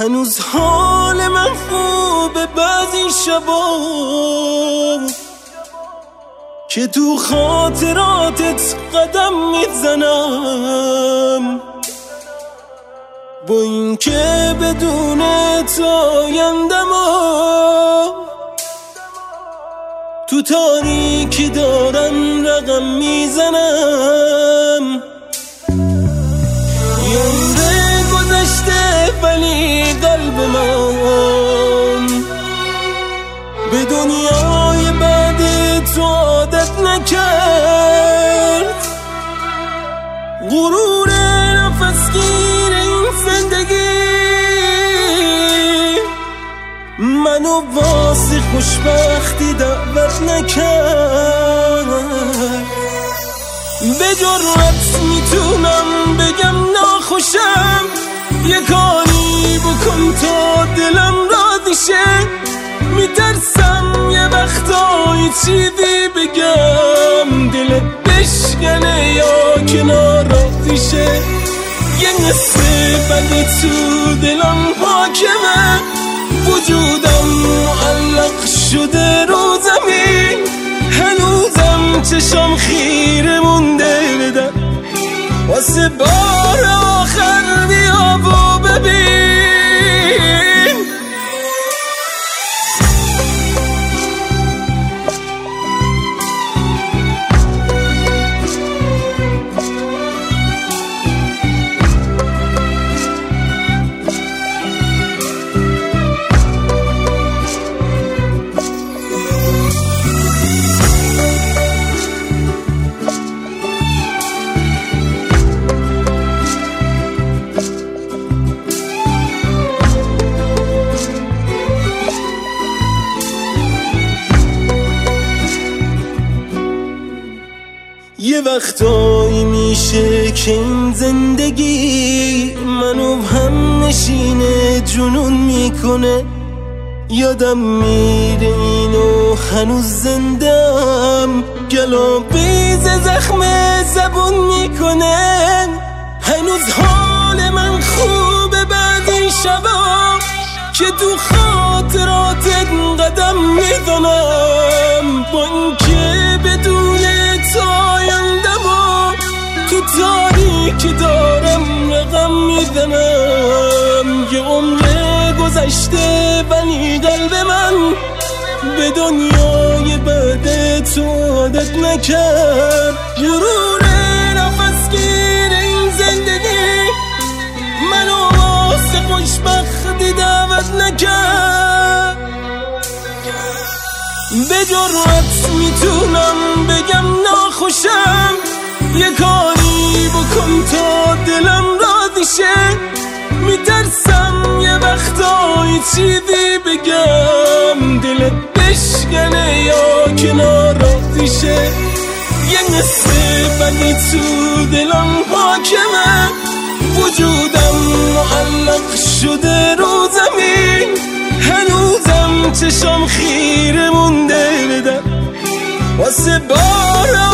هنوز حال من خوبه بعضی شبا که تو خاطراتت قدم میزنم، با این که بدون تو آیندم تو تاریکی دارم رقم میزنم. یه گذشته ولی قلب من به دنیای بعد تو عادت نکرد. غرور نفسگیر این زندگی منو واسه خوشبختی دعوت نکرد. به جرأت میتونم بگم ناخوشم، یه کاری بکن تا دلم راضی شه. میترسم یه وقتایی چیزی بگم دلت بشکنه یا که ناراضی شه. یه نصف بدی تو دلم حاکمه، وجودم معلق شده رو زمین. هنوزم چشم خیره مونده بدم واسه بار آخر بیا و ببین. یه وقتایی میشه که این زندگی منو هم نشینه جنون میکنه. یادم میره اینو هنوز زندم، گلابیز زخم زبون میکنه. هنوز حال من خوبه بعد این شبا که تو خاطراتت قدم میزنم، با این که بدون تو آیندم تو تاریکی دارم رقم میزنم. یه عمر گذشته ولی قلب من به دنیای بعد تو عادت نکرد. غرور نفسگیر این زندگی منو واسه خوشبختی دعوت نکرد. به جرأت میتونم بگم ناخوشم، یه کاری بکن تا دلم راضی شه. میترسم یه وقتایی چیزی بگم دلت بشکنه یا که ناراضی شه. یه نصف بدی تو دلم حاکمه، وجودم معلق شده رو زمین. هنوزم چشم خیره مونده بدم واسه بار